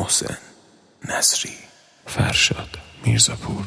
محسن نصری، فرشاد میرزاپور.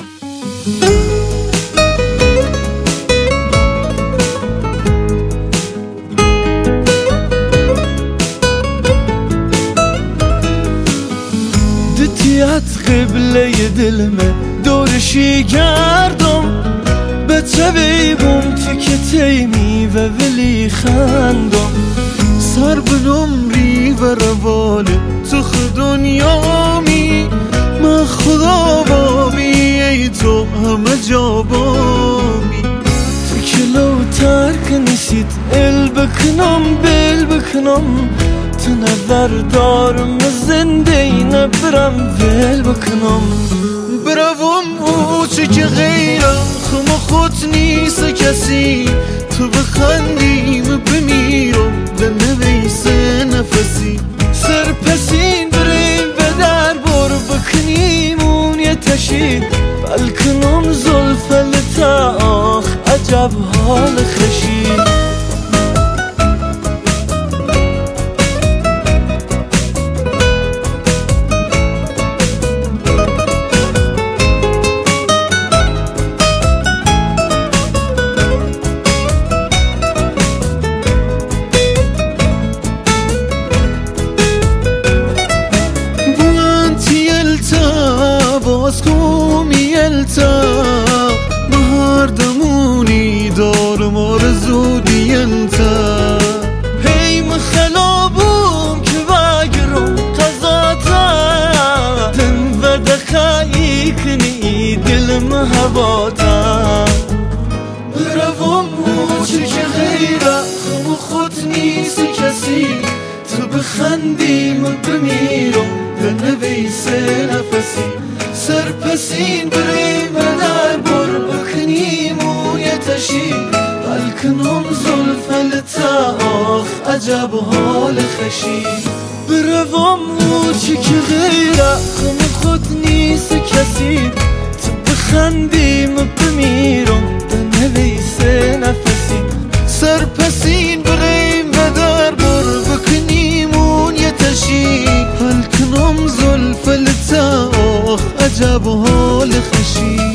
دتیت قبله دلمه دورشی گردم به تبیبم تکتیمی و ولی خندم سر بنمری و رواله تو خود دنیامی من خدا بامی ای تو همه جا بامی تو کلو ترک نسید ال بکنم بل بکنم تو نظر دارم زنده ای نبرم ول بکنم بروم او چه که غیرم خم خود نیست کسی تو بخندیم بمیرم بنویسه نفسی سرپسین بریم به در بر بکنیم اون یه تشی بلکنم زلفل تا آخ عجب حال خشی بهار دمونی دارم آرزو دینتا هی مخلابوم که وگرم قضاتا دن و دخایی کنی دلم هواتا بروم چه که غیره خم خود نیست کسی تو بخندیم بمیرم بنویسه نفسی سرپسین بریم در بر بکنیم و یه تشی بلکنم زلفل تا آخ عجب حال خشی بروم او چی که غیره خم خود نیست کسی تو بخندیم بمیرم بنویسه نفسی سرپسین بریم در بر بکنیم و یه تشی بلکنم زلفل تا عجب حال خشی